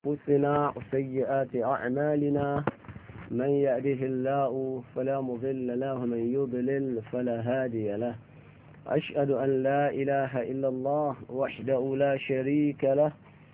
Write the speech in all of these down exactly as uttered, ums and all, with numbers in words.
أنفسنا وسيئات أعمالنا من يهده الله فلا مضل له ومن يضلل فلا هادي له. أشهد أن لا إله إلا الله وحده لا شريك له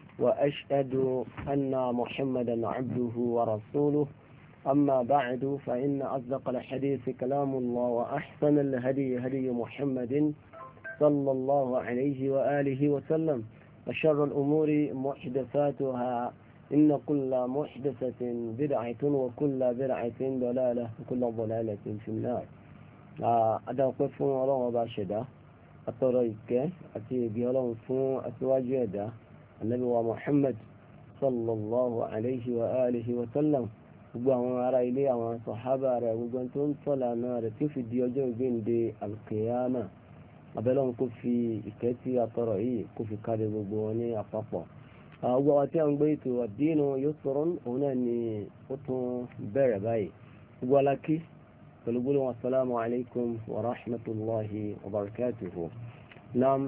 وأشهد أن محمدا عبده ورسوله. أما بعد فإن أصدق الحديث كلام الله وأحسن الهدي هدي محمد صلى الله عليه وآله وسلم وشر الأمور محدثاتها إن كل محدثة بدعة وكل بدعة ضلالة وكل ضلالة في النار. أدعوكم الله وباشدا أطريك أتي بيولون فون أتواجدا النبي محمد صلى الله عليه وآله وسلم gbogbo àwọn ará ilé àwọn sàhábà rẹ̀ gbogbo tó ń tọ́lá náà rẹ̀ tí ó fi di ọjọ́ ìgbéǹde alkiyama abẹ́lọ́run kó fi ìkẹ́ tí a tọrọ yìí kó fi kárí gbogbo wọn ní àpapọ̀. gbogbo àwọn tí a ń gbé ètò ad-dinu yusrun òun náà ni ó tún bẹ̀rẹ̀ báyìí gbogbo alákí pẹ̀lú gbólóhùn assalamu alaikum wa rahmatullahi wa barakatuhu. nam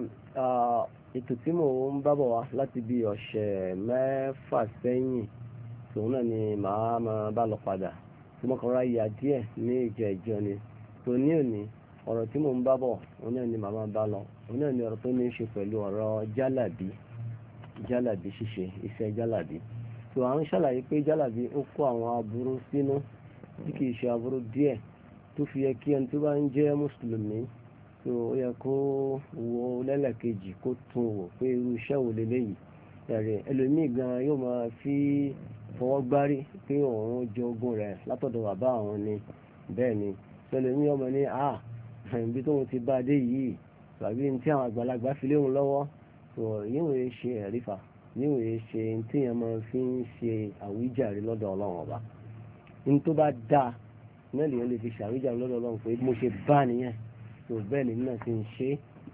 ètò tí mò ń bábọ̀ wá láti bí ọ̀sẹ̀ mẹ́fà sẹ́yìn tòun náà ni màá máa bá lọ padà tí mo kàn ra ìyà díẹ̀ ní ìjọ ìjọ ni tó ní òní ọ̀rọ̀ tí mò ń bá bọ̀ òun náà ni màá máa bá lọ òun náà ni ọ̀rọ̀ tó ní í ṣe pẹ̀lú ọ̀rọ̀ jálàbí jálàbí ṣíṣe iṣẹ́ jálàbí tó à ń ṣàlàyé pé jálàbí ó kó àwọn aburú sínú tí kì í ṣe aburú díẹ̀ tó fi yẹ kí ẹni tó bá ń jẹ́ mùsùlùmí tó ó yẹ kó wo lẹ́lẹ̀kejì kó tún wò pé irú iṣẹ́ wo leléyìí ẹ̀rẹ̀ ẹlòmíì gan yóò máa fi fọwọ́ gbárí pé òun jogún rẹ̀ látọ̀dọ̀ bàbá àwọn ni bẹ́ẹ̀ ni ẹlòmíì ọmọ ní à ibi tóun ti bá dé yìí tàbí ní tí àwọn àgbàlagbà fi léwọn lọ́wọ́ tó yíwèé ṣe ẹ̀rífà yíwèé ṣe tí yẹn máa fi ń ṣe àwíjàre lọ́dọ̀ ọlọ́run ọba ní tó bá dáa náà lèyàn lè fi ṣàwíjàre lọ́dọ̀ ọlọ́run pé mo ṣe bá nìyẹn tó bẹ́ẹ̀ ni náà ti ń ṣe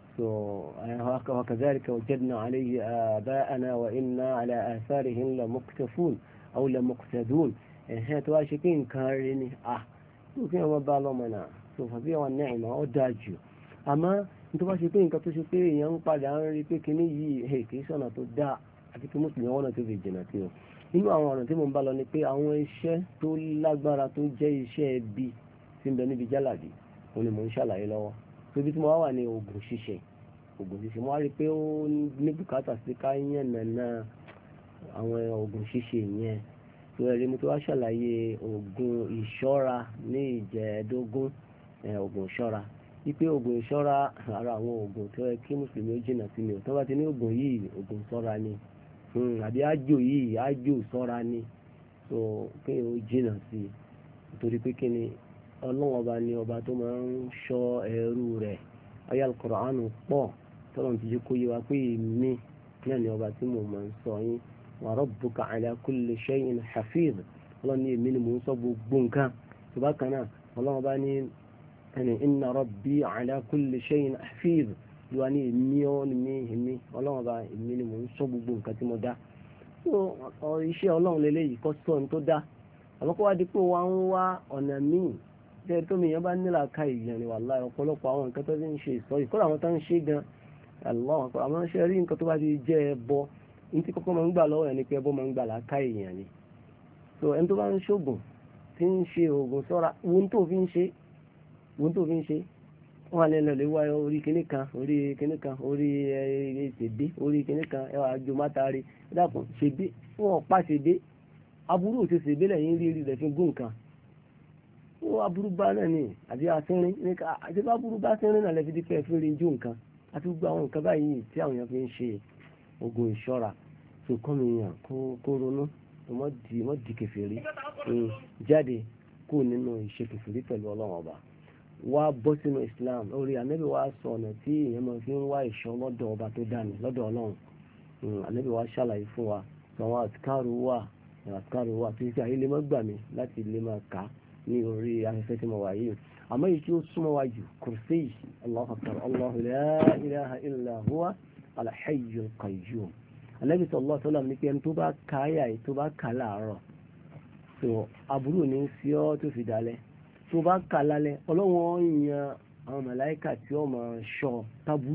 وكذلك وجدنا عليه آباءنا وإنا على آثارهم لمقتفون أو لمقتدون ها تواشكين كاريني آه يمكن ما بالومنا سوف بيع والنعمة أداجو أما انتو باشكين كتوشكين ينقل عن ريبكني هي كيسانا تدع àti kí mùsùlùmí wọn náà tó fi jìnnà tí o nínú àwọn ọ̀nà tí mo ń bá lọ ni pé àwọn iṣẹ́ tó lágbára tó jẹ́ iṣẹ́ ẹbí tí ń bẹ níbi jálàbí òun ni mò ń ṣàlàyé lọ́wọ́ tóbi tí mo wá wà ní oògùn ṣíṣe oògùn ṣíṣe mo wá rí i pé ó ní bùkátà sí ká yàn nàna àwọn oògùn ṣíṣe yẹn tó ẹ̀rí mo tó wá ṣàlàyé oògùn ìṣọ́ra ní ìjẹ́ẹ̀dógún oògùn ìṣọ́ra wípé oògùn ìṣọ́ra ara àwọn oògùn tó yẹ kí mùsùlùmí ó jìnnà sí ni ò tó bá ti ní oògùn yìí oògùn ìṣọ́ra ni àbí ájò yìí ájò ìṣọ́ra ni tó kéèyàn ó jìnnà sí i nítorí pé kí ni ọlọ́wọ́n ọba ni ọba tó máa ń ṣọ́ ẹrú rẹ̀ ayé al-Qur'anu pọ̀ tọ́lọ́n ti jẹ́ kó yé wa pé èmi náà ni ọba tí mo máa ń sọ yín wa rabbuka ala kulli shay'in hafiz ọlọ́run ní èmi ni mò ń sọ gbogbo nǹkan tó bá kan náà ọlọ́run bá ní ẹni inna rabbi ala kulli shay'in hafiz ló wà ní èmi ọ́ ni mí èmi ọlọ́run bá èmi ni mò ń sọ gbogbo nǹkan tí mo dá so iṣẹ́ ọlọ́run lélẹ́yìí kọ́ sọ ní tó dá àmọ́ kó wá di pé wá ń wá ọ̀nà míì tẹ́ tó mi yẹn bá nílà ká ìyẹn ni wàláhì ọ̀pọ̀lọpọ̀ àwọn nǹkan tó ti ń ṣe ìsọ yìí kọ́ra àwọn tó ń ṣe gan Allah àwọn ṣe rí nǹkan tó bá ti jẹ́ ẹbọ ní tí kọ́kọ́ máa ń gbà lọ́wọ́ yẹn ni pé ẹbọ máa ń gbà láká ìyẹn ni so ẹni tó bá ń ṣoògùn tí ń ṣe oògùn sọ́ra wọn tó fi ń ṣe wọn tó fi ń ṣe wọn àlẹ́ lọ lè wá orí kinní kan orí kinní kan orí ṣèdé orí kinní kan ẹ wàá jo mátàrí ẹ dàpọ̀ ṣèdé wọn pa ṣèdé aburú òṣè ṣèdé lẹ́yìn rí rí rẹ̀ fi gún nǹkan ó aburú bá náà ni àbí asínrín ní ká àti bá aburú bá sínrín náà lẹ́fi dípẹ́ fi rí ju nǹkan àti gbogbo àwọn nǹkan báyìí tí àwọn èèyàn fi ń ṣe oògùn ìṣọ́ra tó kọ́ mi yàn kó ronú mọ́ di kèfèrí jáde kó nínú ìṣe kèfèrí pẹ̀lú ọlọ́run ọba wá bọ́ sínú Islam orí ànábì wa sọ ọ̀nà tí èèyàn máa fi ń wá ìṣọ́ lọ́dọ̀ ọba tó dání lọ́dọ̀ ọlọ́run ànábì wa ṣàlàyé fún wa àwọn àtikáàrù wà àtikáàrù wà tó ṣe àyè lè má gbà mí láti lè máa kà á ní orí afẹ́fẹ́ tí mo wà yìí àmọ́ èyí tí ó súnmọ́ wa jù kùrùsí Allahu akbar Allahu la ilaha illa huwa al-hayyul qayyum Ànábì sallallahu alaihi wasallam ní pé ẹni tó bá káyà yìí tó bá kà láàárọ̀ tó aburú ní sí ọ́ tó fi dalẹ̀ tó bá kà lálẹ́ ọlọ́wọ́n yan àwọn màláíkà tí ó máa ṣọ́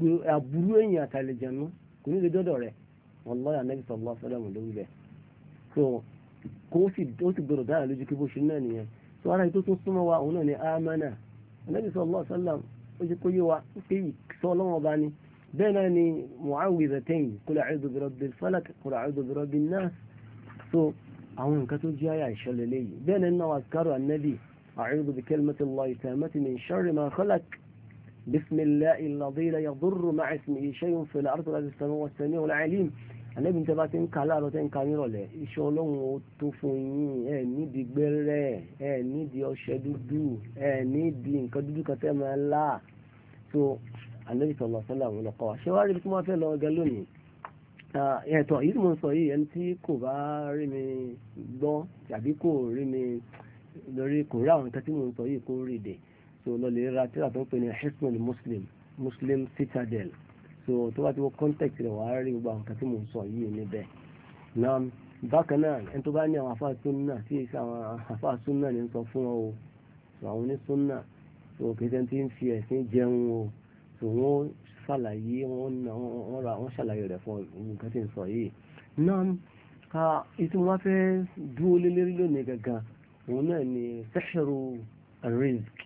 aburú èèyàn àtàlẹ́jẹ̀nú kò ní lè dọ́dọ̀ rẹ̀ wallahi Ànábì sallallahu alaihi wasallam ló wí bẹ́ẹ̀ so kó sì ó sì gbọdọ̀ dára lójú kí bó ṣe náà nìyẹn so ara ètò tó súnmọ́ wa òun náà ni amánà Ànábì sallallahu alaihi wasallam ó jẹ́ kó yé wa pé ìsọ ọlọ́wọ́n bá ní bẹ́ẹ̀ náà ni mu'awwidhatayn qul a'udhu bi rabbil falaq qul a'udhu bi rabbin nas so àwọn nǹkan tó jẹ́ àyà ìṣẹ̀lẹ̀ léyìí bẹ́ẹ̀ náà náà azkaru Ànábì a'udhu bi kalimatillahi tammati min sharri ma khalaq bismillahi alladhi la yadurru ma'a ismihi shay'un fil ardi wa fis samawati was-sami'ul 'alim Ànábì ní tẹ́bá ti ń ka láàárọ̀ tẹ́ ń ka nírọ̀lẹ́ iṣẹ́ ọlọ́run ó tó fún yín ẹ̀ nídìí gbẹ́rẹ́ ẹ̀ nídìí ọṣẹ dúdú ẹ̀ nídìí nǹkan dúdú kan tẹ́ máa lá so Ànábì sallallahu alaihi wasallam lọ́kọ́ wa ṣé wàá rí ibi tí wọ́n fẹ́ lọ gẹ lónìí ẹ̀tọ́ èyí tí mo ń sọ yìí ẹni tí kò bá rí mi gbọ́ tàbí kò rí mi lórí kò rí àwọn nǹkan tí mo ń sọ yìí kò rí dè so lọ lè ra tíra tó ń pè ní Hisnul Muslim Muslim Citadel so tó bá ti wọ context rẹ̀ wàá rí gbogbo àwọn nǹkan tí mo ń sọ yìí níbẹ̀ náà bákan náà ẹni tó bá ní àwọn afá súnà tí èsì àwọn afá súnà ní sọ fún ọ o so àwọn onísúnà so kìí ṣe ti ń fi ẹ̀sìn jẹun o so wọ́n ṣàlàyé wọ́n wọ́n ra wọ́n ṣàlàyé rẹ̀ fún nǹkan tí ń sọ yìí náà ká ètò wọn fẹ́ dúró lé lérí lónìí gangan òun náà ni sihru ar-rizq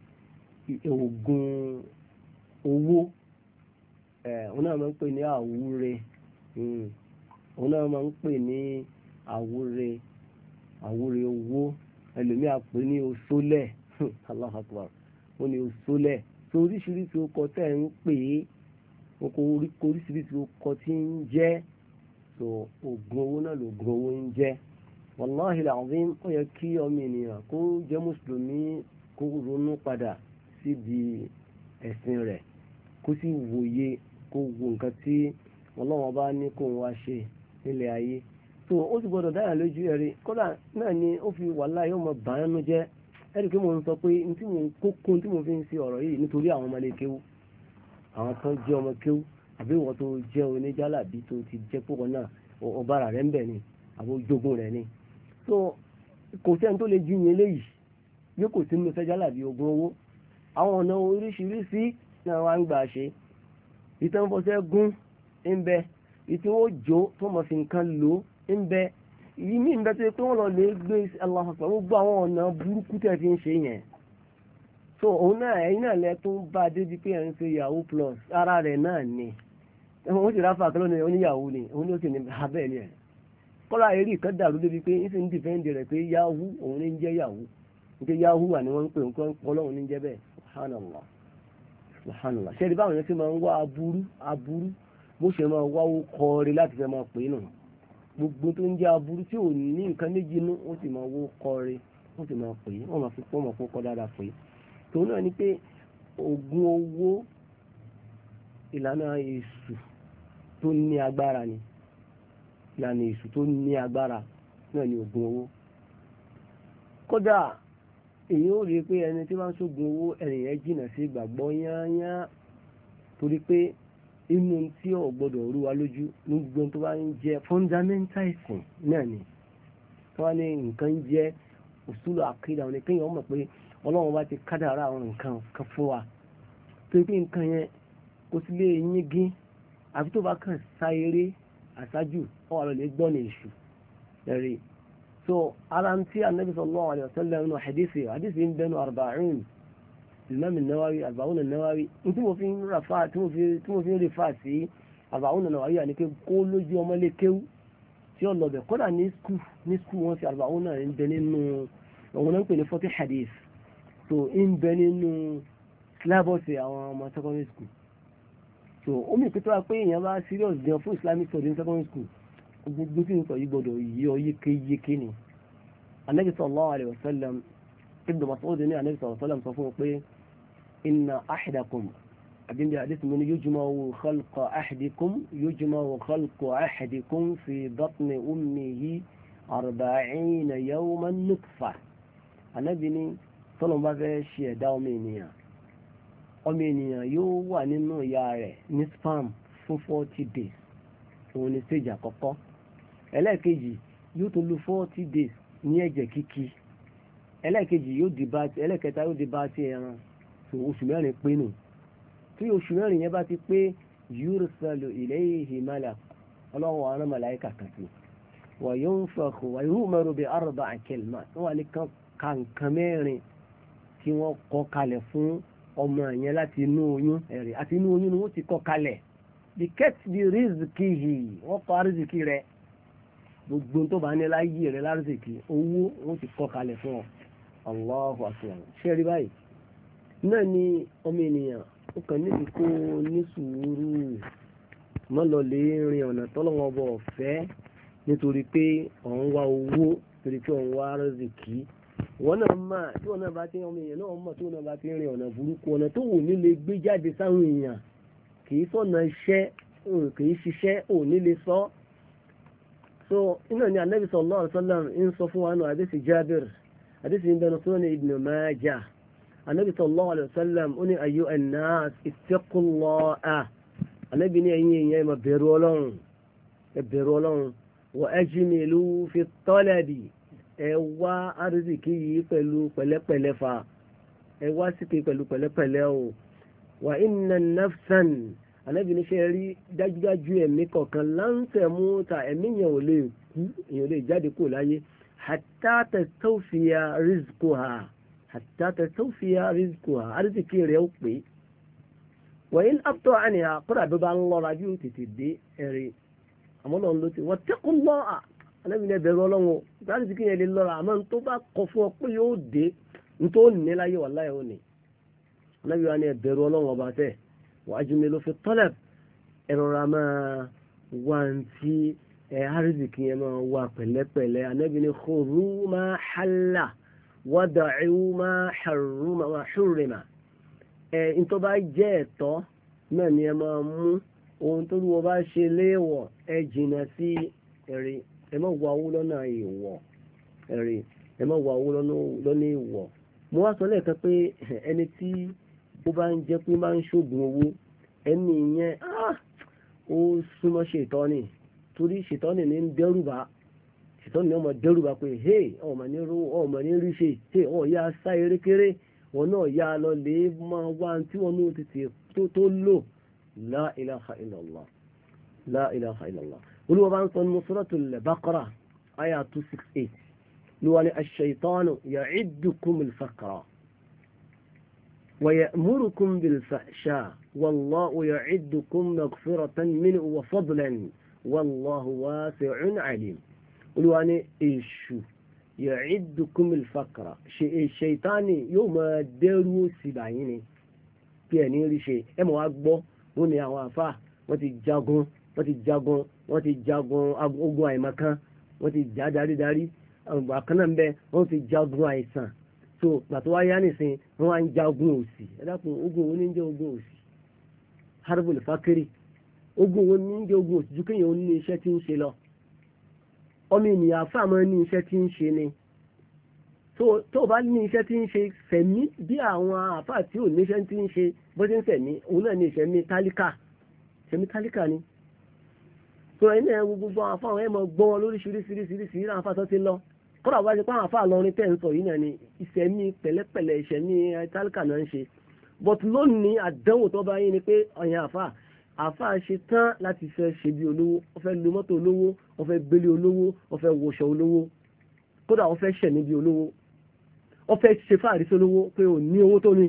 oògùn owó òun náà máa ń pè ní àwúre òun náà máa ń pè ní àwúre àwúre owó ẹlòmíà pè ní oṣólẹ̀ Allahu Akbar ó ní oṣólẹ̀ so oríṣiríṣi ọkọ̀ tẹ̀ ń pè é oko oríṣiríṣi ọkọ̀ tí ń jẹ́ so oògùn owó náà lòògùn owó ń jẹ́ wàláhì làwọn ó yẹ kí ọmọ ènìyàn kó jẹ́ mùsùlùmí kó ronú padà síbi ẹ̀sìn rẹ̀ kó sì wòye kó wo nǹkan tí ọlọ́wọ́n bá ní kó wá ṣe nílẹ̀ ayé so ó sì gbọ́dọ̀ dáyà lójú ẹ̀rí kódà náà ni ó fi wàhálà yóò mọ bàánú jẹ́ ẹ̀rí pé mo ń sọ pé tí mo ń kókó tí mo fi ń ṣe ọ̀rọ̀ yìí nítorí àwọn ọmọlé kéwú àwọn tó jẹ́ ọmọ kéwú àbí ìwọ tó jẹ́ oníjàlábí tó ti jẹ́ púpọ̀ náà ọ̀bára rẹ̀ ń bẹ̀ ni àbí ojógun rẹ̀ ni so kò sẹ́ni tó lè jí yẹn léyìí yóò kò sí nínú sẹ́jàlábí ogun owó àwọn ọ̀nà oríṣiríṣi náà wá ń gbà ṣe ìtàn fọṣẹ́ gún ń bẹ ìtàn ó jó tó mọ̀ sí nǹkan lò ń bẹ yìí ní ìbẹ́ tó yẹ pé wọ́n lọ lè gbé Allahu Akbar gbogbo àwọn ọ̀nà burúkú tẹ̀ fi ń ṣe yẹn so òun náà ẹ̀yin náà lẹ tó bá a débi pé ẹ̀ ń ṣe yahoo plus ara rẹ̀ náà ni òun sì ráfà kí ló ní oníyàwó ni òun ló sì ní abẹ́ ni ẹ̀ kọ́lá eré ìkan dàrú débi pé ń sì ń dìfẹ́ǹdì rẹ̀ pé yahoo òun ní ń jẹ́ yahoo nígbà yahoo wà ní wọ́n ń pè nǹkan ọlọ́run ní jẹ́ bẹ́ẹ̀ subhanallah subhanallah ṣe é di báwọn yẹn ti máa ń wá aburú aburú bó ṣe máa wá ó kọrin láti fẹ́ máa pè é nù gbogbo tó ń jẹ́ aburú tí ò ní nǹkan méjì inú ó sì máa wó kọrin ó sì máa pè é wọ́n máa fi pọ́ máa kó dáadáa pè é tòun náà ni pé oògùn owó ìlànà èṣù tó ní agbára ni ìlànà èṣù tó ní agbára náà ni oògùn owó kódà èyí ó rí i pé ẹni tí wọ́n ń ṣoògùn owó ẹnìyẹn jìnnà sí ìgbàgbọ́ yányá torí pé inú tí ò gbọdọ̀ rú wa lójú ní gbogbo tó bá ń jẹ́ fundamental ẹ̀sìn náà ni tí wọ́n ní nǹkan jẹ́ usulu àkídà wọn ni kéèyàn mọ̀ pé ọlọ́run bá ti kádàrá àwọn nǹkan kan fún wa tó pé nǹkan yẹn kò sí lè yín gín àfi tó bá kàn sá eré àṣájù ọwọ́ àlọ́ lè gbọ́ ní èṣù ẹ̀rí so ara ń tí anabi sallallahu alayhi wa sallam nínú hadithi hadithi ń bẹnu arba'un imam an-nawawi arba'un an-nawawi tí mo fi ń rafa tí mo fi tí mo fi ń refa sí arba'un an-nawawi yà ni pé kó lójú ọmọ lè kéwú tí ó lọ bẹ̀ kódà ní skul ní skul wọn fi arba'un náà ń bẹ nínú òun náà ń pè ní forty hadith so ń bẹ nínú syllabus àwọn ọmọ secondary school so omi ìpẹ́tọ́ wa pé èèyàn bá serious gan fún islamic studies in secondary school gbogbo tí n sọ yìí gbọdọ̀ yíyọ yékéyéké ni anabi sallallahu alayhi wa sallam ibn Mas'ud ní anabi sallallahu alayhi wa sallam sọ fún un pé inna ahadakum àbíndí àdìsí mi ni yujma'u khalqu ahadikum yujma'u khalqu ahadikum fi batni ummihi arba'ina yawman nutfa anabi ni tọ́lọ́n bá fẹ́ ṣe ẹ̀dá ọmọ ènìyàn ọmọ ènìyàn yóò wà nínú ìyá rẹ̀ ní sperm fún forty days òun ni stage àkọ́kọ́ ẹlẹ́ẹ̀kejì yóò tó lu forty days ní ẹ̀jẹ̀ kíkí ẹlẹ́ẹ̀kejì yóò di bá ti ẹlẹ́ẹ̀kẹta yóò di bá ti ẹran tó oṣù mẹ́rin pé nù tí oṣù mẹ́rin yẹn bá ti pé yursalu ilayhi malak ọlọ́run àwọn màláíkà kan sí wa yunfakhu wa yu'maru bi arba'i kalimat wọ́n wà ní kankan mẹ́rin tí wọ́n kọ kalẹ̀ fún ọmọ yẹn láti inú oyún ẹ̀rì àti inú oyún ni wọ́n ti kọ kalẹ̀ bí kẹ́tìbí rizqihi wọ́n kọ rizqi rẹ̀ gbogbo tó bá ní láyé rẹ̀ láríṣìkì owó wọ́n ti kọ kalẹ̀ fún ọ Allahu akbar ṣe rí báyìí náà ni ọmọ ènìyàn ó kàn níbi kó ní sùúrù mọ́ lọ lè rin ọ̀nà tọ́lọ́wọ́ bọ̀ ọ̀fẹ́ nítorí pé òun wá owó torí pé òun wá rizqi wọ́n náà máa tí wọ́n náà bá ti ọmọ èèyàn náà mọ̀ tí wọ́n náà bá ti rin ọ̀nà burúkú ọ̀nà tó wù ní lè gbé jáde sáwọn èèyàn kì í sọ̀nà iṣẹ́ kì í ṣiṣẹ́ ò ní lè sọ. so iná ni anabi sallallahu alaihi wasallam ń sọ fún wa nù àdìsí Jabir àdìsí ìbẹnu Sunan Ibn Majah anabi sallallahu alaihi wasallam ó ní ayyuhan nas ittaqullaha anabi ní ẹ̀yin èèyàn ẹ bẹ̀rù Ọlọ́run ẹ bẹ̀rù Ọlọ́run wa ajmilu fi talabi ẹ wá àrísìkí yìí pẹ̀lú pẹ̀lẹ́pẹ̀lẹ́ fa ẹ wá síkì pẹ̀lú pẹ̀lẹ́pẹ̀lẹ́ o wà inna nafsan anábìíní ṣe rí dájúdájú ẹ̀mí kọ̀ọ̀kan láǹtẹ̀ mú ta ẹ̀mí yẹn ò lè kú èèyàn lè jáde kó láyé hatta tastawfiya rizquha hatta tastawfiya rizquha àrísìkí rẹ̀ ó pé wa in abta anha kódà bí bá ń lọ́ra bí ó tètè dé ẹ̀rí àmọ́ náà ló ti wattaqullaha anábìíní ẹbẹ̀rù Ọlọ́run láti fi kíyàn lè lọ́ra àmọ́ tó bá kọ fún ọ pé yóò dé tó ní láyé wà láyé òní anábìíní wa ní ẹbẹ̀rù Ọlọ́run ọba tẹ̀ wa ajmilu fi talab ẹ̀rọra máa wá tí ẹ̀ àrísìkí yẹn máa wá pẹ̀lẹ́pẹ̀lẹ́ anábìíní khudhu ma halla wada'u ma hurrima ẹ̀ ń tó bá jẹ́ ẹ̀tọ́ náà ni ẹ máa mú ohun tó lù wọ́n bá ṣe léèwọ̀ ẹ jìnnà sí ẹ̀rí ẹ má wá owó lọ́nà ìwọ̀ ẹ̀rí ẹ má wá owó lọ́nà ìwọ̀ mo wá sọ lẹ́ẹ̀kan pé ẹni tí ó bá ń jẹ́ pé máa ń ṣògùn owó ẹni yẹn ó súnmọ́ ṣètọ́nì torí ṣètọ́nì ní ń dẹ́rùbà ṣètọ́nì ní ọmọ dẹ́rùbà pé hey ọmọ ní rú ọmọ ní rí ṣe hey ọ̀ ya sá erékeré wọn náà ya lọ lè máa wá tí wọn ní tètè tó lò la ilaha illallah la ilaha illallah olúwa bá ń sọ nínú suratul Baqara àyà two six eight ló wà ní ash-shaytanu ya'idukumul faqra wa ya'murukum bil fahsha wallahu ya'idukum maghfiratan minhu wa fadlan wallahu wasi'un alim olúwa ní èṣù ya'idukumul faqra ṣètánì yóò máa dẹ́rù sí báyìí ni kí ẹ̀ ní rí ṣe ẹ mọ̀ wá gbọ́ wọn ni àwọn àfà wọ́n ti jagun wọ́n ti jagun wọ́n ti jagun ogun àìmọ̀kan wọ́n ti já darídarí àkànnà ń bẹ wọ́n ti jagun àìsàn so gbàtọ́ wáyá nìsín wọ́n wá ń jagun òsì ẹ dákun ogun wo ní ń jẹ́ ogun òsì harbul fakiri ogun wo ní ń jẹ́ ogun òsì ju kéèyàn ní iṣẹ́ tí ń ṣe lọ ọmọ ènìyàn àfà máa ní iṣẹ́ tí ń ṣe ni tó bá ní iṣẹ́ tí ń ṣe fẹ̀mí bí àwọn àfà tí ò ní iṣẹ́ tí ń ṣe bó ti ń fẹ̀mí òun náà ní ìṣẹ́mí tálíkà ìṣẹ́mí tálíkà ni tó ẹni ẹ̀ gbogbo àwọn afáwọn ẹ̀ mọ̀ gbọ́ wọn lóríṣiríṣiríṣiríṣi ìran afáàtọ́ ti lọ kọ́dà wá ṣe pé àwọn afáà lọrin tẹ́ ń sọ yìí náà ni ìṣẹ́mí pẹ̀lẹ́pẹ̀lẹ́ ìṣẹ́mí tálíkà náà ń ṣe but lónìí àdánwò tó bá yín ni pé ọ̀yàn àfáà àfáà ṣe tán láti fẹ́ ṣe bí olówó ó fẹ́ lo mọ́tò olówó ó fẹ́ gbélé olówó ó fẹ́ wọṣọ olówó kódà ó fẹ́ ṣẹ̀ níbi olówó ó fẹ́ ṣe fáàrí sí olówó pé ò ní owó tó ní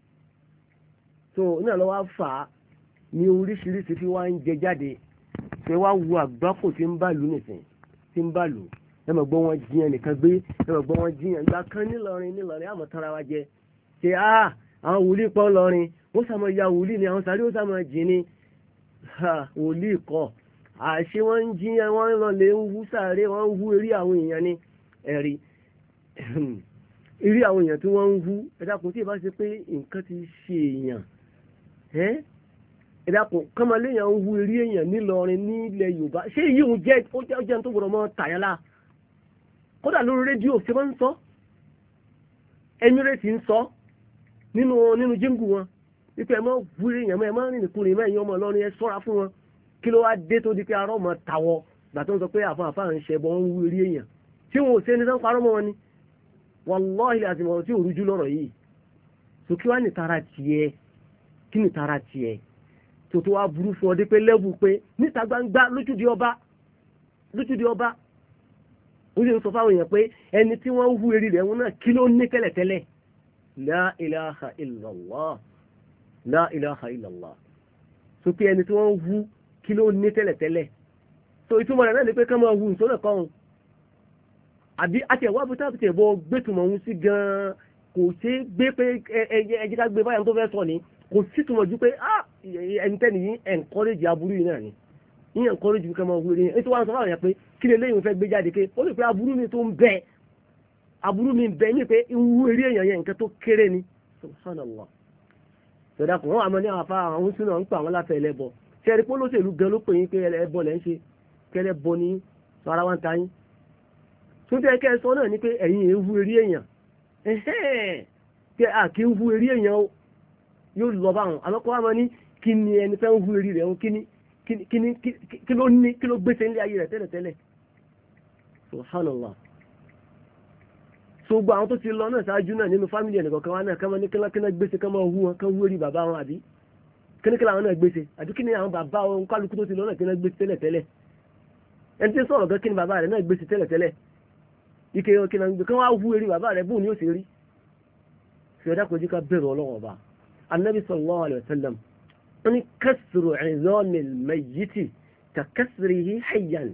so náà lọ́wọ́ fà á ní oríṣiríṣi fi wá ń jẹ jáde pé wá wu àgbákò tí ń bá lù nìsín tí ń bá lù ẹ mọ̀ gbọ́ wọn jiyàn nìkan gbé ẹ mọ̀ gbọ́ wọn jiyàn gbà kan nílọrin nílọrin àmọ́ tara wa jẹ ṣe á àwọn wòlíì pọ̀ lọrin wọ́n sàmọ̀ ya wòlíì ni àwọn sàrí ó sàmọ̀ jì ni wòlíì kọ́ àṣé wọ́n ń jiyàn wọ́n lọ lè ń wú sáré wọ́n ń wú eré àwọn èèyàn ní ẹ̀rí eré àwọn èèyàn tí wọ́n ń wú ẹ dákun tí ì bá ṣe pé nǹkan ti ṣe èèyàn ẹ́ ìdàpọ̀ kọ́mọléèyàn ń hu eré èèyàn nílọrin nílẹ̀ yorùbá ṣé èyí òun jẹ́ ó jẹ́ tó gbọ́dọ̀ mọ́ tàyálà kódà lórí rédíò ṣe máa ń sọ Emirates ń sọ nínú nínú jíǹgù wọn wípé ẹ má hu eré èèyàn mọ́ ẹ má rìn nìkúrin mọ́ ẹ̀yìn ọmọ ọlọ́rin ẹ sọ́ra fún wọn kí ló wá dé tó di pé arọ́ ọmọ tàwọ̀ gbà tó ń sọ pé àfọ̀n àfáà ń ṣe bọ́ ń hu eré èèyàn tí wọn ò ṣe ní sọ́n parọ́ mọ́ wọn ni wallahi àti mọ̀ tí ò rújú lọ́rọ̀ yìí so kí wá ní tara tiẹ̀ kí ní tara tiẹ̀ tó tó wá burú fún ọdí pé lẹ́bù pé níta gbangba lójúdi ọba lójúdi ọba ó sì ń sọ fáwọn èèyàn pé ẹni tí wọ́n ń hu eré rẹ̀ wọn náà kí ló ní tẹ́lẹ̀tẹ́lẹ̀ la ilaha illallah la ilaha illallah so pé ẹni tí wọ́n ń hu kí ló ní tẹ́lẹ̀tẹ́lẹ̀ so ìtumọ̀ rẹ̀ náà ni pé ká máa hu ìtọ́nà kan àbí àti ẹ̀wọ́ àbúté àbúté ẹ̀bọ gbẹ́tùmọ̀ ohun sí gan-an kò ṣe é gbé pé ẹjẹ́ ká gbé báyà tó fẹ́ sọ ni kò sí túmọ̀ ju pé ẹni tẹ́ni yín encourage aburú yìí náà ni yín encourage bí ká máa hu eré yẹn ètò wa ń sọ fáwọn yẹn pé kí lè léyìn fẹ́ gbé jáde pé ó lè pé aburú mi tó ń bẹ aburú mi bẹ ní pé ìwú eré èèyàn yẹn nǹkan tó kéré ni subhanallah sọdá kò wọ́n àmọ́ ní àwọn afá àwọn sínú àwọn ń pa àwọn láfẹ́ ẹlẹ́bọ ṣẹ́ẹ́rì pé olóṣèlú gan ló pè yín pé ẹlẹ́bọ lẹ́ ń ṣe kẹ́lẹ́ bọ ní sọ ara wa ń ta yín tó tẹ́ kẹ́ ẹ sọ náà ni pé ẹ̀yin èé hu eré èèyàn kí a kì í hu eré èèyàn o yóò lọ bá wọn àlọ́kọ́ wa máa ní kí ni ẹni fẹ́ ń hu eré rẹ̀ kí ni kí ló ní kí ló gbèsè nílé ayé rẹ̀ tẹ́lẹ̀tẹ́lẹ̀ subhanallah so gbogbo àwọn tó ti lọ náà ṣáájú náà nínú fámìlì ẹnìkan kan wá náà kán máa ní kílákíná gbèsè kán máa hu wọn kán wú eré bàbá wọn àbí kíníkílà àwọn náà gbèsè àbí kí ni àwọn bàbá wọn kálukú tó ti lọ náà kíná gbèsè tẹ́lẹ̀tẹ́lẹ̀ ẹni tí ń sọ̀rọ̀ gan kí ni bàbá rẹ̀ náà gbèsè tẹ́lẹ̀tẹ́lẹ̀ ike kí ni kán wá hu eré bàbá rẹ̀ bóun ni ó ṣe rí ṣẹ̀dá kò jí ká bẹ̀rù ọlọ́wọ́ ọba anabi sallallahu alayhi wa sallam wọ́n ní kasru izamil mayyiti ka kasrihi hayyan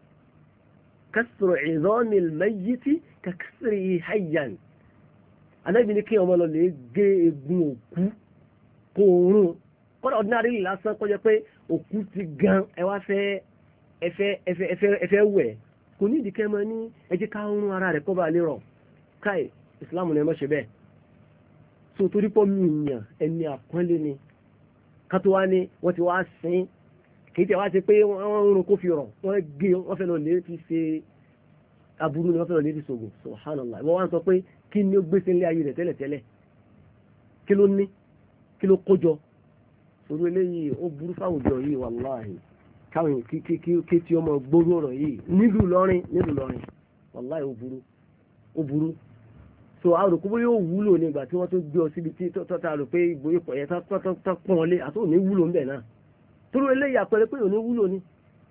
kasru izamil mayyiti ka kasrihi hayyan anabi ní kí ọmọ lọ lè gé egun òkú kó rún kọ́dà ordinary lásán kọjá pé òkú ti gan ẹ wá fẹ́ ẹfẹ́ ẹfẹ́ ẹfẹ́ ẹfẹ́ wẹ̀ kò ní ìdíkẹ́ mọ́ ní ẹjẹ́ ká rún ara rẹ̀ kọ́ bá lè rọ̀ káì islam ní ẹ má ṣe bẹ́ẹ̀ so torí pọ́ mi yàn ẹni àpọ́nlé ni kátó wá ní wọ́n ti wá sin kì í tẹ̀ wá ti pé wọ́n ń rún kó fi rọ̀ wọ́n gé wọ́n fẹ́ lọ lè fi ṣe aburú ni wọ́n fẹ́ lọ lè fi ṣògùn subhanallah wọ́n wá ń sọ pé kí ni ó gbé sí ilé ayé rẹ̀ tẹ́lẹ̀tẹ́lẹ̀ kí ló ní kí ló kójọ orí eléyìí ó burú fáwùjọ yìí wàláhì káwọn kí tí ọmọ gbóró ọ̀rọ̀ yìí nílùú lọ́rin nílùú lọ́rin wàláhì ó burú ó burú so àròkú bó yóò wúlò ní ìgbà tí wọ́n tó gbé ọ síbi tí tọ́ta rò pé ìgbòye pọ̀ yẹn tó pọ̀ wọlé àti òní wúlò ń bẹ̀ náà torí eléyìí àpẹẹrẹ pé òní wúlò ni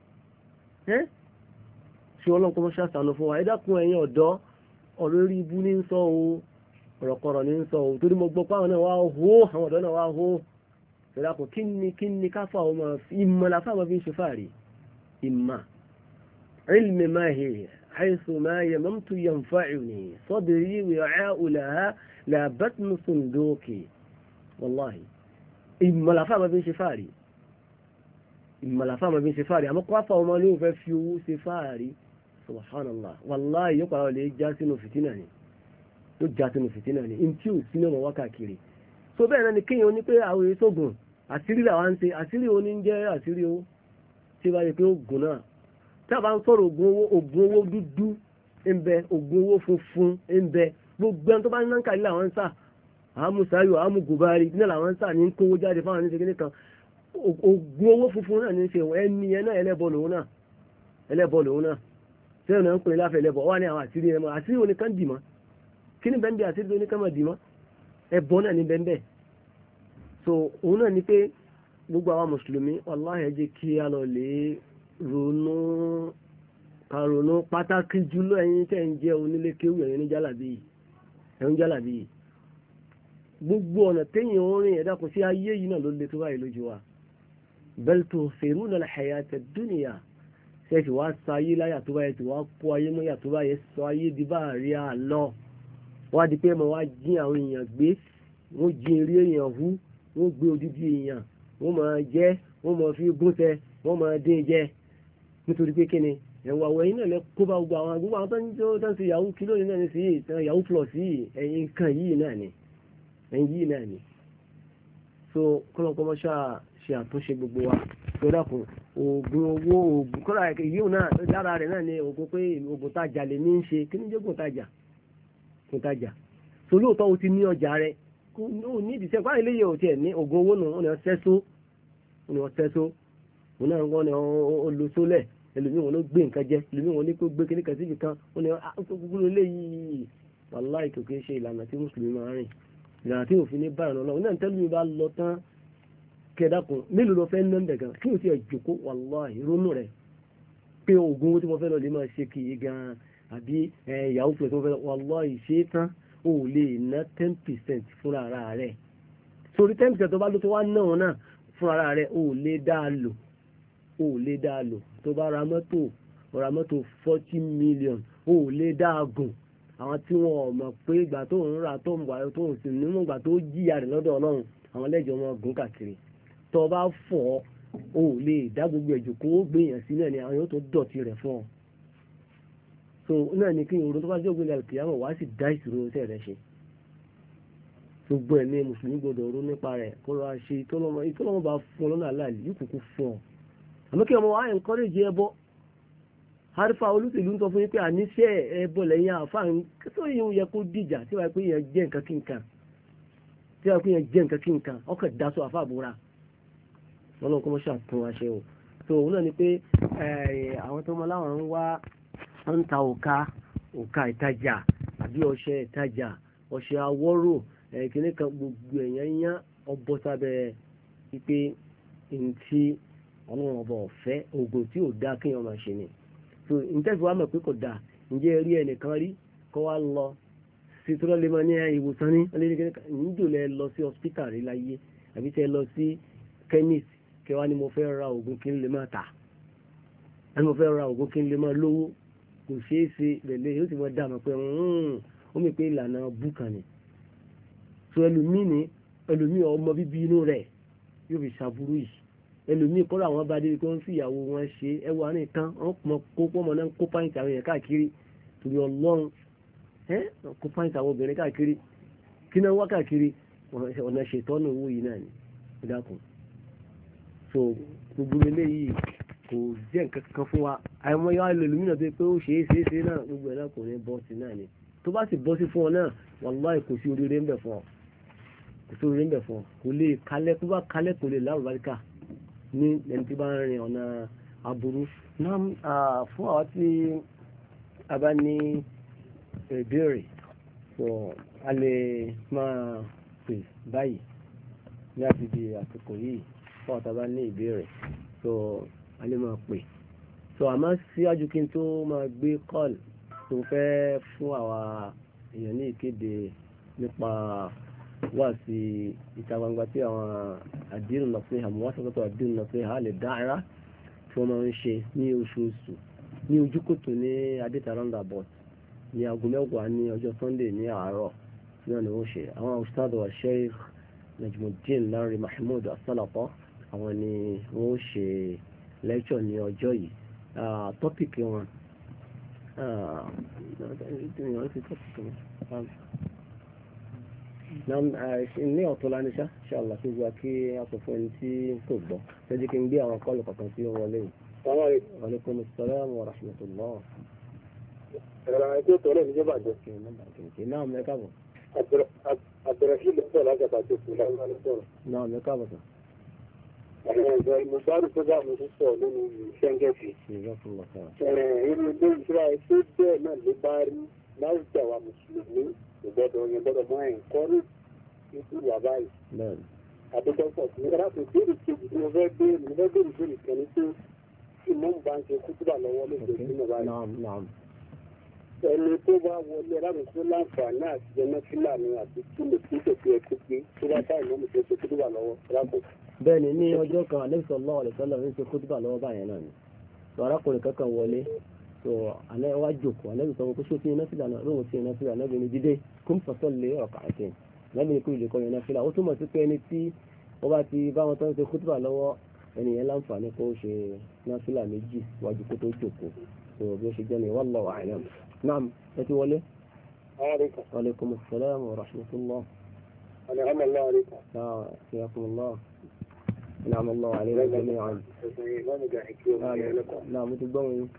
ẹ́ ṣé ọlọ́nkọ́ mọ́ ṣàṣàánú fún wa ẹ dákun ẹ̀yin ọ̀dọ́ ọ̀rọ̀ orí ibú ní ń sọ o ọ̀rọ̀kọ̀rọ̀ ní ń sọ o torí mo gbọ́ pé àwọn náà wá hó àwọn ọ̀dọ́ náà wá hó ẹ dákun kí ni kí ni káfà ọmọ ìmọ̀ làfà máa fi ń ṣe fàárì ìmọ̀ ilmi máa hì حيث ما يممت ينفعني صدري وعاء لها لا بطن صندوقي والله إما لا فهم بين سفاري إما لا فهم بين سفاري أما قافة وما له ففيو سفاري سبحان الله والله يقرأ لي جاسين فتناني جاسين فتناني انتيو سينما وكاكيري so bẹ́ẹ̀ náà ni kéèyàn ní pé àwọn èso gùn àṣírí làwọn ń ṣe àṣírí òní ń jẹ́ àṣírí owó tí bá yẹ pé ó gùn náà tábà ń sọ̀rọ̀ ògùn owó ògùn owó dúdú ń bẹ ògùn owó funfun ń bẹ gbogbo ẹni tó bá ń náà kàlí làwọn ń sà àmú sayo àmú gòbárì ní làwọn ń sà ní kówó jáde fáwọn ní ṣèkínní kan ògùn owó funfun náà ní ṣe ẹni ẹ náà ẹlẹ́bọ lòun náà ẹlẹ́bọ lòun náà sẹ́yìn náà ń pè láfẹ́ ẹlẹ́bọ wà ní àwọn àṣírí ẹ̀ mọ́ àṣírí oníkan dì mọ́ kí ni bẹ́ẹ̀ àṣírí oníkan mọ́ dì mọ́ ẹbọ náà ní bẹ́ẹ̀ so òun náà ni pé gbogbo àwọn mùsùlùmí wàláhì ẹ jẹ́ kí á lọ lè ronú karùnú pàtàkì jùlọ ẹ̀yin tẹ́ ń jẹ́ onílé kéwù ẹ̀yin ní jálàbí yìí ẹ̀yin jálàbí yìí gbogbo ọ̀nà téèyàn orin ẹ̀dá kò sí ayé yìí náà ló le tó báyìí lójú wa bal tu'thiruna al-hayata ad-dunya ṣe ti wá sọ ayé láyà tó báyìí tí wá kó ayé mọ́yà tó báyìí sọ ayé di bá rí àlọ́ wá di pé mo wá jí àwọn èèyàn gbé wọ́n jí eré èèyàn hú wọ́n gbé odidi èèyàn wọ́n máa jẹ wọ́n máa fi gúnṣẹ wọ́n máa dín jẹ nítorí pé kí ni ẹ̀wọ̀ àwọ̀ ẹ̀yìn náà lẹ kó bá gbogbo àwọn gbogbo àwọn tó ń tó tó ń ṣe yahoo kìló yìí náà ní sí yìí yahoo plus yìí ẹ̀yìn nǹkan yìí náà ni ẹ̀yìn yìí náà ni so kọ́lọ́kọ́ mọ́ ṣáà ṣe àtúnṣe gbogbo wa tó dàkún oògùn owó oògùn kọ́lá yìí náà lára rẹ̀ náà ni oògùn pé oògùn tajà lè ní í ṣe kí ni jẹ́ oògùn tajà oògùn tajà so lóòótọ́ o ti ní ọjà rẹ̀ kò ní ìdíṣẹ́ kó àìlèyè ò tiẹ̀ ní oògùn owó nù ó ní ọ̀sẹ́ só ó ní ọ̀sẹ́ só òun náà wọ́n ní olùsólẹ̀ ẹlòmíì wọn ló gbé nǹkan jẹ ẹlòmíì wọn ní kó gbé kíní kan síbi kan ó ní gbogbo eléyìí wàláì kò kí ń ṣe ìlànà tí mùsùlùmí máa rìn ìlànà tí òfin ní báyìí lọ́wọ́ náà tẹ́lẹ̀ mi bá lọ tán kẹ́dàkùn mélòó lọ fẹ́ ná bẹ̀ gan kí o ti ẹ̀ jòkó wàláì ronú rẹ̀ pé oògùn owó tí mo fẹ́ lọ lè máa ṣe kì í gan àbí ìyàwó plus tó fẹ́ wallahi ṣe tán ó lè ná ten percent fúnra ara rẹ̀ sórí ten percent tó bá ló tó wá náà náà fúnra ara rẹ̀ ó lè dá a lò ó lè dá a lò tó bá ra mọ́tò ra mọ́tò forty million ó lè dá a gùn àwọn tí wọn mọ̀ pé ìgbà tó ń ra tó ń wà tó ń sì nínú ìgbà tó jìyà rẹ̀ lọ́dọ̀ ọlọ́run àwọn lẹ́jọ́ wọn gùn káàkiri tó bá fọ́ ó lè dá gbogbo ẹ̀jọ̀ kó ó gbìyàn sí náà ni àwọn yóò tó dọ̀tí rẹ̀ fún ọ so náà ni kí n ro tó bá jẹ́ ògbìn àlùkìyàmọ̀ wá sì dá ìṣòro tẹ̀ rẹ̀ ṣe gbogbo ẹ̀ ní mùsùlùmí gbọdọ̀ ro nípa rẹ̀ kó lọ́ọ́ ṣe ìtọ́lọ́mọ bá fún ọ lọ́nà aláàlú yóò kúkú fún ọ àmọ́ kí ọmọ wa encourage ẹbọ harifa olùsèlú ń sọ fún yín pé àníṣe ẹbọ lẹ́yìn àfáàn tó yín yẹ kó dìjà tí wàá pé yẹn jẹ́ nǹkan kí nǹkan tí wàá pé yẹn jẹ́ nǹkan kí nǹkan ọkọ̀ daṣọ àfàbúra wọn lọ́n kọ́ mọ́ ṣàtún wa ṣe o so òun náà ni pé àwọn tó mọ láwọn ń wá ń ta òka òka ìtajà àbí ọṣẹ ìtajà ọṣẹ awọ́rò kìnnì kan gbogbo èèyàn yán ọbọ sábẹ́ pípé ntí ọlọ́run ọba ọ̀fẹ́ oògùn tí ò dáa kéèyàn máa ṣe ni so ntẹ́sí wa mọ̀ pé kò dáa ǹjẹ́ rí ẹnìkan rí kó wá lọ sí tó lọ́ọ́ lè máa ní ìwòsàn ní níjò lẹ lọ sí hospital rí láyé àbí tẹ lọ sí chemist kẹ wá ní mo fẹ́ ra oògùn kí n lè máa tà ẹni mo fẹ́ ra oògùn kí n lè máa lówó kò ṣeé ṣe lẹ́lẹ́ yóò sì mọ̀ dáa mọ̀ pé ó mi pé ìlànà búkan ni so ẹlòmíì ní ẹlòmíì ọmọ bíbí inú rẹ̀ yóò fi ṣàbúrú yìí ẹlòmíì kọ́ra àwọn bá dé pé wọ́n fi ìyàwó wọn ṣe ẹwà nìkan wọ́n mọ kó pọ́nmọ́ náà kó pàǹtì àwọn èèyàn káàkiri torí ọlọ́run ẹ́ kó pàǹtì àwọn obìnrin káàkiri kí náà wá káàkiri ọ̀nà ṣètọ́nù owó yìí náà ni ó dákun so gbogbo eléyìí kò jẹ́ nǹkan kan fún wa àìmọ́ yọ ẹlòmíì náà pé ó ṣe é ṣe é ṣe náà gbogbo ẹ̀ náà kò ní bọ́ sí náà ni tó bá sì bọ́ sí fún ọ náà wàláhì kò sí oríire ń bẹ̀ fún ọ kò sí oríire ń bẹ̀ fún ọ kò lè kalẹ̀ tó bá kalẹ̀ kò lè lárúbáríkà ní ẹni tí bá ń rin ọ̀nà aburú náà fún àwọn tí a bá ní ìbéèrè so a lè máa pè báyìí ní àti di àsìkò yìí fún àwọn tí a bá ní ìbéèrè so a lè máa pè so àmọ́ síwájú kí n tó máa gbé call tó fẹ́ fún àwa èèyàn ní ìkéde nípa wá sí ìta gbangba tí àwọn àdínù nasiha àmọ́ wá sọ́tọ̀ àdínù nasiha lè dára tí wọ́n máa ń ṣe ní oṣooṣù ní ojúkòtò ní adéta roundabout ní aago mẹ́wàá ní ọjọ́ sunday ní àárọ̀ tí wọ́n ní wọ́n ṣe àwọn ustad wa sheikh najmuddin Lanre Mahmood As-Salafa àwọn ni wọ́n ṣe lecture ní ọjọ́ yìí tọ́pìkì wọn ní ọ̀tún lánìṣá ṣàlá tí wọ́n kí a sọ fún ẹni tí kò gbọ́ lẹ́jì kí n gbé àwọn kọ́ọ̀lù kankan tí ó wọlé yìí. Alaikum assalam wa rahmatullah. ẹ̀rọ ẹgbẹ́ tó lẹ́nu jẹ́ bàjẹ́. náà mẹ́ka bọ̀. àbẹ̀rẹ̀sí ló sọ̀rọ̀ láti àbàjẹ́ òkú láti sọ̀rọ̀. náà mẹ́ka bọ̀ sọ. mo gbádùn tó bá mo tún sọ lónìí ṣẹ́ńgẹ̀sì. irú ilé ìṣúra ẹgbẹ́ bẹ́ẹ̀ náà ló bá rí láwùjọ àwa mùsùlùmí ìgbọ́dọ̀ yẹn gbọ́dọ̀ mọ́ ẹ̀ ń kọ́rí ikú wà báyìí. àdúgbò ní láti béèrè kejì tí mo fẹ́ béèrè mo fẹ́ béèrè béèrè kan ní pé tí mo ń bá ń ṣe kútúbà lọ́wọ́ lójoojúmọ́ báyìí. ẹni tó bá wọlé láti tó láǹfààní àti jẹmọ́ fílàní àti tí mo ti tètè ẹ̀ kópe tó bá báyìí mọ́ mi ṣe kútúbà lọ́wọ́ lápò. bẹ́ẹ̀ni ní ọjọ́ kan Ànábì sallallahu alaihi wasallam ń ṣe kútúbà lọ́wọ́ báyẹn náà ni tó arákùnrin kankan wọlé so àná wá jòkó Ànábì sọ pé ṣó ti iná fílà náà lóhùn sí iná fílà náà bí ní dídé kum fasalli rak'atayn Ànábì ní kó ilé kọ́ yẹn náà fílà ó túmọ̀ sí pé ẹni tí wọ́n bá ti bá wọn tó ń ṣe kútúbà lọ́wọ́ ẹni yẹn láǹfààní kó ṣe náà fílà méjì wájú kó tó jòkó so bí ó ṣe jẹ́ ni wallahu a'lam. naam ẹ ti wọlé. alaikum assalam wa rahmatullah. أنعم الله عليك. حياكم الله. أنعم الله علينا جميعا. نعم متضمن.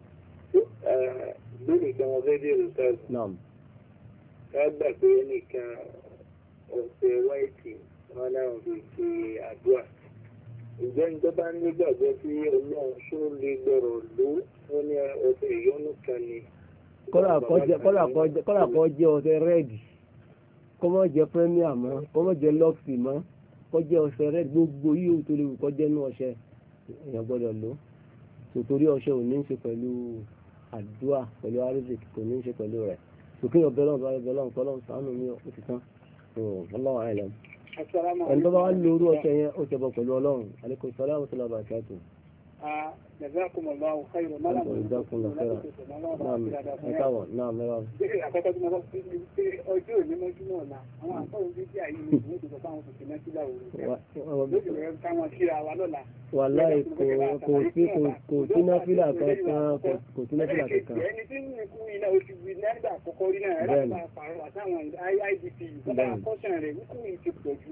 lónìí kan wọ́n fẹ́ dé ìrùsọ́ọ̀sì. naam. ká gbà pé nìkan ọ̀sẹ̀ wáìtì wọn náà fi ṣe àdúrà. ǹjẹ́ ìjọba nígbàgbọ́ sí ọlọ́run ṣó lè gbọ́rọ̀ ló wọ́n ní ọ̀sẹ̀ ìyọ́nú kan ni. kọ́lá kọ́ jẹ́ ọ̀sẹ̀ rẹ́ẹ̀dì kọ́mọ́ jẹ́ premier mọ́ kọ́mọ́ jẹ́ lọ́ọ̀sì mọ́ kọ́ jẹ́ ọ̀sẹ̀ rẹ́ẹ̀dì gbogbo yíyó tó lè wù kọ́ jẹ́ nú ọṣẹ èèyàn gbọ́dọ̀ lò tòtórí ọṣẹ ò ní í ṣe pẹ̀lú àdúrà pẹ̀lú arizikì kò ní í ṣe pẹ̀lú rẹ̀ sókè ọbẹ̀ lọ́wọ́ bá ọbẹ̀ lọ́wọ́ kọ́lọ́wọ́ sànù mi ó ti tán ọlọ́wọ́ àìlẹ̀ ẹni tó bá wá lóru ọ̀sẹ̀ yẹn ó ṣẹbọ pẹ̀lú ọlọ́run alaikum salaam wa rahmatullahi wa barakatuh. Jazakumullahu khairan. Àkọ́kọ́ tí mo bá fi ṣe ọjọ́ òní mọ́jú náà la àwọn àkọ́kọ́ bí díà yìí ni ìwé ìjọba àwọn òṣìṣẹ́ mẹ́tílá òru lójú rẹ̀ káwọn síra wa lọ́la. Wàláì kò sí kò sí náfìlà kankan kò sí náfìlà kankan. Ẹni tí ń kú iná oṣù bíi nígbà àkọ́kọ́ rí náà ẹ̀rọ àti àpàrọ̀ àtàwọn I D P bọ́lá àkọ́ṣàn rẹ̀ wíkú ti pọ̀ jù.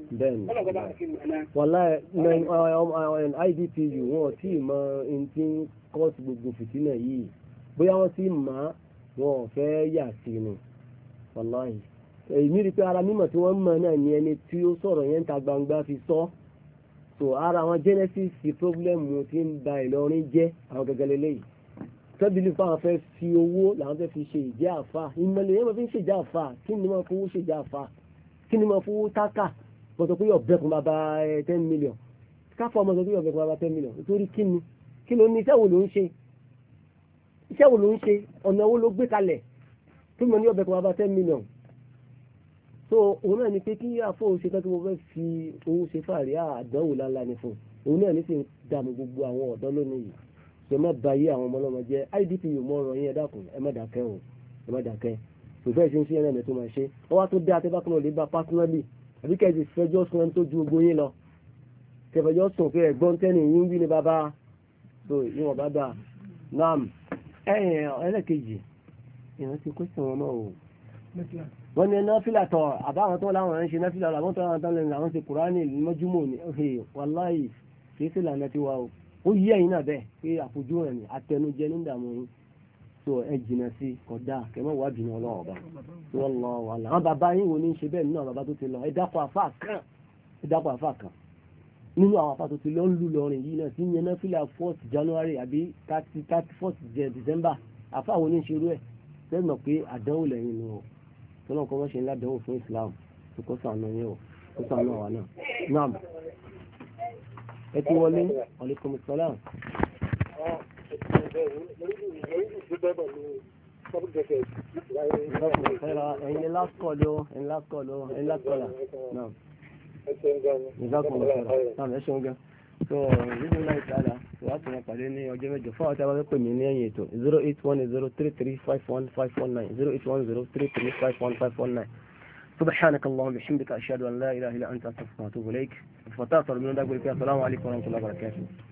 Wàláì I D P U wọn ò tí ì mọ ẹni tí ń kọ́ọ̀tù gbogbo fìtínà yìí bóyá wọ́n sì mọ̀ wọn ò fẹ́ yà sí ni wàláì èmi rí i pé ara mímọ̀ tí wọ́n mọ̀ náà ni ẹni tí ó sọ̀rọ̀ yẹn ń ta gbangba fi sọ so ara àwọn genesis problem tí ń ba Ìlọrin jẹ́ àwọn gẹ́gẹ́ lélẹ́yìí tẹ́bílì fún àwọn fẹ́ fi owó làwọn fẹ́ fi ṣe ìjẹ́ àfa ìmọ̀lẹ̀ yẹn wọ́n fi ń ṣe ìjẹ́ àfa kí ni wọ́n fowó ṣe ìjẹ́ àfa kí ni wọ́n fowó tákà bọ́sọ̀ pé yọ̀ bẹ́kun bàbá ten million káfọ́ ọmọ sọ pé yọ̀ bẹ́kun bàbá ten million nítorí kí ni kí ló ní iṣẹ́ wo ló ń ṣe iṣẹ́ wo ló ń ṣe ọ̀nà wo ló gbé kalẹ̀ tí mo ní yọ̀ bẹ́kun bàbá ten million so òun náà ni pé kí àfọwọ́ ṣe kí wọ́n fẹ́ fi owó ṣe fàárí àdánwò lálá ni fún òun náà ní sì ń dààmú gbogbo àwọn ọ̀dọ́ lónìí yìí ṣe má báyé àwọn ọmọ ọlọ́mọ jẹ́ I D P U mọ́ ọ̀rọ̀ yín ẹ dákun ẹ má dákẹ́ o ẹ má dákẹ́ kò fẹ́ ṣe ń ṣe ẹ̀rẹ́ mi tó máa ṣe wọ́n wá tó dé àtẹ́bákan náà lè bá pásínálì àbí kẹ́ẹ̀sì fẹjọ́ sùn ẹni tó ju gbogbo yín lọ kẹfẹjọ́ sùn pé ẹ̀gbọ́n tẹ́nì yín wí ní bàbá tó ìwọ̀n bá dáa nam ẹ̀yìn ẹlẹ́kejì ìrántí kwẹ́sìn wọn náà o wọ́n ní náfìlà tọ̀ àbáwọn tó láwọn ń ṣe náfìlà àwọn tó láwọn tó lẹ́nu àwọn ṣe kùránì mọ́júmọ́ ní ọ̀hẹ́ wàláì kìí sí lànà tiwa o ó yí ẹ̀yin náà bẹ́ẹ̀ pé àfojú rẹ̀ ní atẹnujẹ ní ìdààmú yín tó ẹ jìnà sí kódà kẹmọ́ wà bínú ọlọ́wọ́ bá tí wọ́n lọ wà lá àwọn bàbá yín wo ní ṣe bẹ́ẹ̀ nínú àwọn bàbá tó ti lọ ẹ dákọ̀ àfà kan ẹ dákọ̀ àfà kan nínú àwọn àfà tó ti lọ ń lù lọrin yìí náà tí ń yẹn náfìlà fourth January àbí thirty thirty fourth December àfà wo ní ṣerú ẹ̀ sẹ́yìn mọ̀ pé àdánwò lẹ́yìn nù ọ́ tọ́lọ́ kọ́ wọ́n ṣe ńlá dánwò fún Islam tó kọ́ sànù yẹn o kó sànù àwa náà naam ẹ ti wọlé aleykum salaam. ẹ̀yin last call o ẹ̀yin last call o ẹ̀yin last call naam ìzákùn ọ̀sẹ̀ naam ẹ ṣeun gan so nínú náà ìtajà wàá tún wọn pàdé ní ọjọ́ mẹ́jọ fún àwọn tí a bá fẹ́ pè mí ní ẹ̀yìn ètò zero eight one zero three three five one five one nine zero eight one zero three three five one five one nine سبحانك اللهم وبحمدك أشهد أن لا إله إلا أنت أستغفرك وأتوب إليك فتاة من داخل السلام عليكم ورحمة الله وبركاته.